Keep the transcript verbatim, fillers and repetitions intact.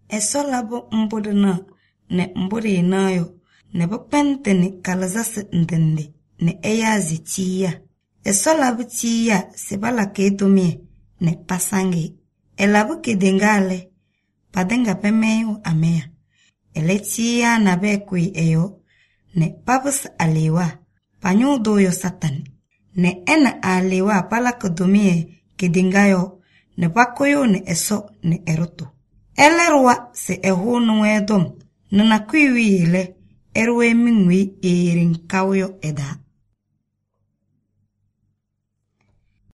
eso labo mbudu na ne mbudu inayo ne bupente ni kalazas ndende ne eyazi tiya. Eso labo tiya sebala kedomie ne pasange. Elabu kedengale padenga pemeyo amea. Ele tiya na bekui eyo ne papus alewa panyu doyo satan. Ne ena alewa pala kedomie kedengayo ne bakoyo ne eso ne eroto. Elerwa se eho no edom nana kuiwi ele erwe minwi erin kawyo eda.